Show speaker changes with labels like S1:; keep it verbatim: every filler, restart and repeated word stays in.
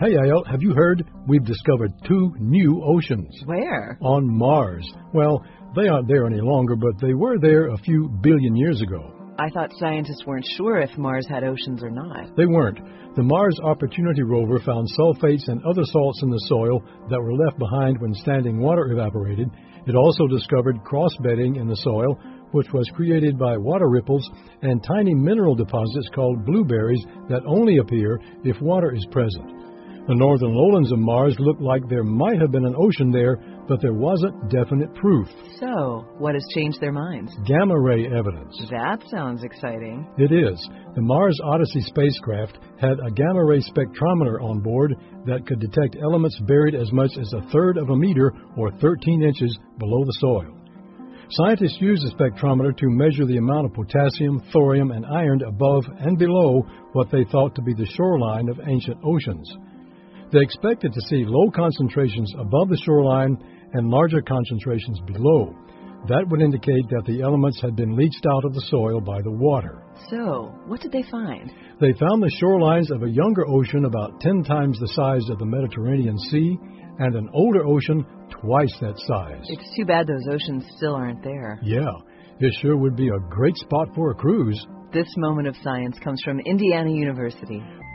S1: Hey, Al, have you heard? We've discovered two new oceans.
S2: Where?
S1: On Mars. Well, they aren't there any longer, but they were there a few billion years ago.
S2: I thought scientists weren't sure if Mars had oceans or not.
S1: They weren't. The Mars Opportunity rover found sulfates and other salts in the soil that were left behind when standing water evaporated. It also discovered cross-bedding in the soil, which was created by water ripples and tiny mineral deposits called blueberries that only appear if water is present. The northern lowlands of Mars looked like there might have been an ocean there, but there wasn't definite proof.
S2: So, what has changed their minds?
S1: Gamma-ray evidence.
S2: That sounds exciting.
S1: It is. The Mars Odyssey spacecraft had a gamma-ray spectrometer on board that could detect elements buried as much as a third of a meter or thirteen inches below the soil. Scientists used the spectrometer to measure the amount of potassium, thorium, and iron above and below what they thought to be the shoreline of ancient oceans. They expected to see low concentrations above the shoreline and larger concentrations below. That would indicate that the elements had been leached out of the soil by the water.
S2: So, what did they find?
S1: They found the shorelines of a younger ocean about ten times the size of the Mediterranean Sea and an older ocean twice that size.
S2: It's too bad those oceans still aren't there.
S1: Yeah, it sure would be a great spot for a cruise.
S2: This moment of science comes from Indiana University.